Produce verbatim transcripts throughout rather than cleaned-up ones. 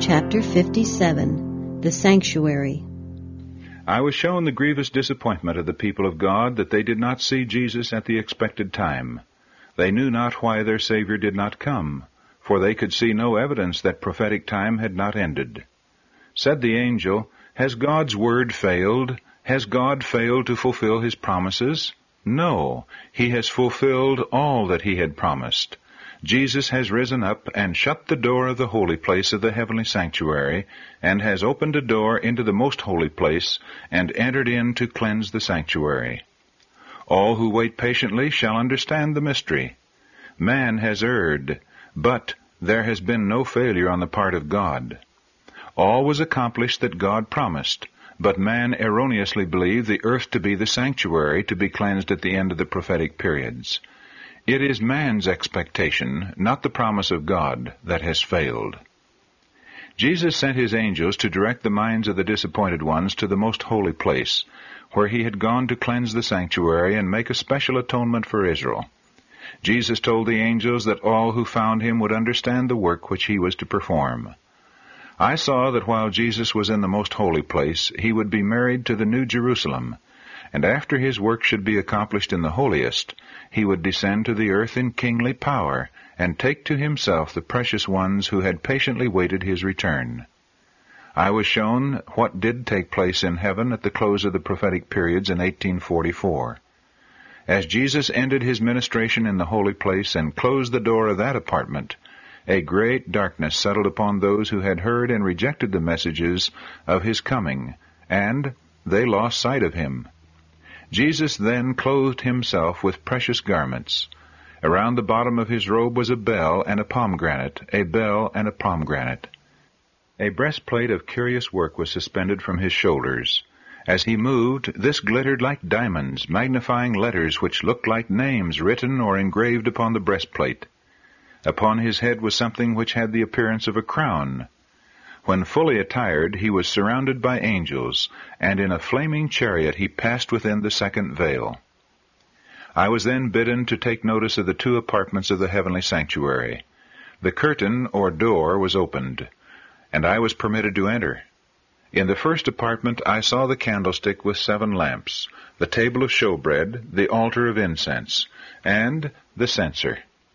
Chapter fifty-seven, The Sanctuary. I was shown the grievous disappointment of the people of God that they did not see Jesus at the expected time. They knew not why their Savior did not come, for they could see no evidence that prophetic time had not ended. Said the angel, "Has God's word failed? Has God failed to fulfill his promises? No, he has fulfilled all that he had promised. Jesus has risen up and shut the door of the holy place of the heavenly sanctuary, and has opened a door into the most holy place, and entered in to cleanse the sanctuary. All who wait patiently shall understand the mystery. Man has erred, but there has been no failure on the part of God. All was accomplished that God promised, but man erroneously believed the earth to be the sanctuary to be cleansed at the end of the prophetic periods. It is man's expectation, not the promise of God, that has failed." Jesus sent his angels to direct the minds of the disappointed ones to the most holy place, where he had gone to cleanse the sanctuary and make a special atonement for Israel. Jesus told the angels that all who found him would understand the work which he was to perform. I saw that while Jesus was in the most holy place, he would be married to the New Jerusalem, and after his work should be accomplished in the holiest, he would descend to the earth in kingly power, and take to himself the precious ones who had patiently waited his return. I was shown what did take place in heaven at the close of the prophetic periods in eighteen forty-four. As Jesus ended his ministration in the holy place and closed the door of that apartment, a great darkness settled upon those who had heard and rejected the messages of his coming, and they lost sight of him. Jesus then clothed himself with precious garments. Around the bottom of his robe was a bell and a pomegranate, a bell and a pomegranate. A breastplate of curious work was suspended from his shoulders. As he moved, this glittered like diamonds, magnifying letters which looked like names written or engraved upon the breastplate. Upon his head was something which had the appearance of a crown. When fully attired, he was surrounded by angels, and in a flaming chariot he passed within the second veil. I was then bidden to take notice of the two apartments of the heavenly sanctuary. The curtain, or door, was opened, and I was permitted to enter. In the first apartment I saw the candlestick with seven lamps, the table of showbread, the altar of incense, and the censer.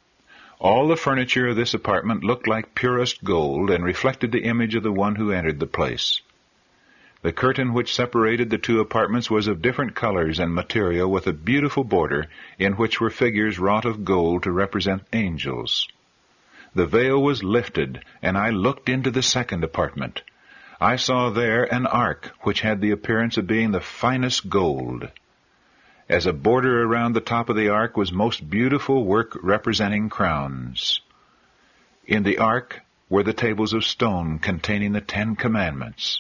All the furniture of this apartment looked like purest gold, and reflected the image of the one who entered the place. The curtain which separated the two apartments was of different colors and material, with a beautiful border, in which were figures wrought of gold to represent angels. The veil was lifted, and I looked into the second apartment. I saw there an ark, which had the appearance of being the finest gold. As a border around the top of the ark was most beautiful work representing crowns. In the ark were the tables of stone containing the Ten Commandments.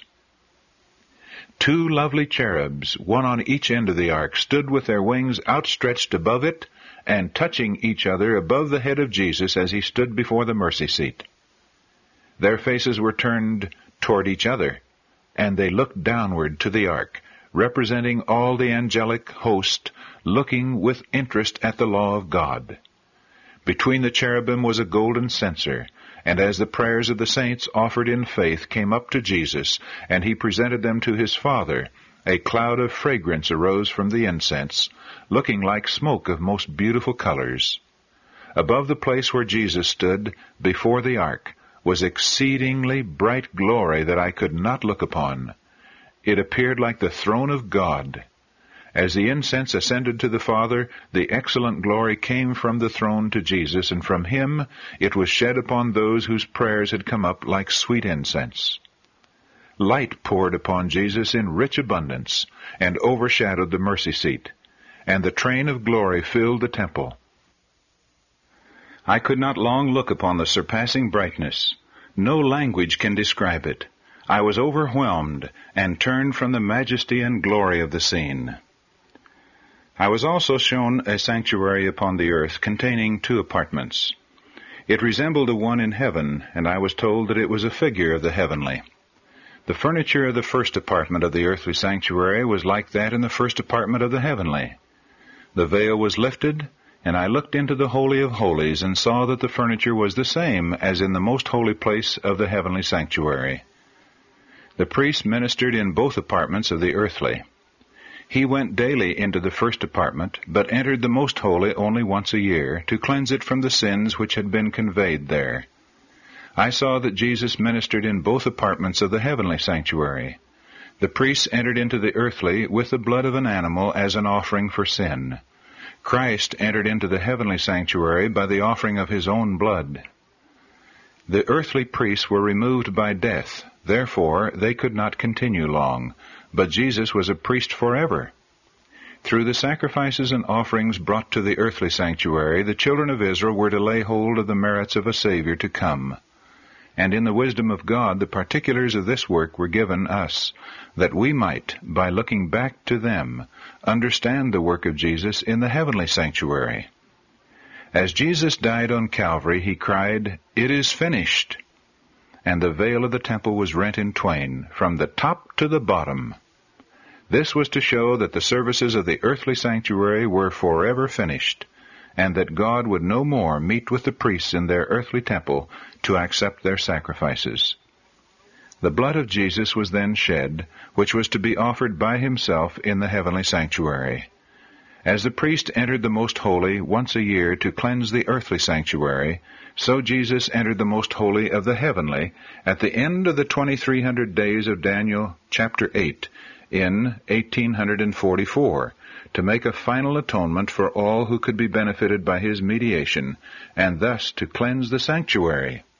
Two lovely cherubs, one on each end of the ark, stood with their wings outstretched above it and touching each other above the head of Jesus as he stood before the mercy seat. Their faces were turned toward each other, and they looked downward to the ark, representing all the angelic host, looking with interest at the law of God. Between the cherubim was a golden censer, and as the prayers of the saints offered in faith came up to Jesus, and he presented them to his Father, a cloud of fragrance arose from the incense, looking like smoke of most beautiful colors. Above the place where Jesus stood, before the ark, was exceedingly bright glory that I could not look upon. It appeared like the throne of God. As the incense ascended to the Father, the excellent glory came from the throne to Jesus, and from him it was shed upon those whose prayers had come up like sweet incense. Light poured upon Jesus in rich abundance, and overshadowed the mercy seat, and the train of glory filled the temple. I could not long look upon the surpassing brightness. No language can describe it. I was overwhelmed, and turned from the majesty and glory of the scene. I was also shown a sanctuary upon the earth, containing two apartments. It resembled the one in heaven, and I was told that it was a figure of the heavenly. The furniture of the first apartment of the earthly sanctuary was like that in the first apartment of the heavenly. The veil was lifted, And I looked into the Holy of Holies, and saw that the furniture was the same as in the most holy place of the heavenly sanctuary. The priest ministered in both apartments of the earthly. He went daily into the first apartment, but entered the most holy only once a year, to cleanse it from the sins which had been conveyed there. I saw that Jesus ministered in both apartments of the heavenly sanctuary. The priests entered into the earthly with the blood of an animal as an offering for sin. Christ entered into the heavenly sanctuary by the offering of his own blood. The earthly priests were removed by death, therefore they could not continue long, but Jesus was a priest forever. Through the sacrifices and offerings brought to the earthly sanctuary, the children of Israel were to lay hold of the merits of a Savior to come. And in the wisdom of God, the particulars of this work were given us, that we might, by looking back to them, understand the work of Jesus in the heavenly sanctuary. As Jesus died on Calvary, he cried, "It is finished!" And the veil of the temple was rent in twain, from the top to the bottom. This was to show that the services of the earthly sanctuary were forever finished, and that God would no more meet with the priests in their earthly temple to accept their sacrifices. The blood of Jesus was then shed, which was to be offered by himself in the heavenly sanctuary. As the priest entered the most holy once a year to cleanse the earthly sanctuary, so Jesus entered the most holy of the heavenly at the end of the twenty-three hundred days of Daniel chapter eight in eighteen forty-four, to make a final atonement for all who could be benefited by his mediation, and thus to cleanse the sanctuary.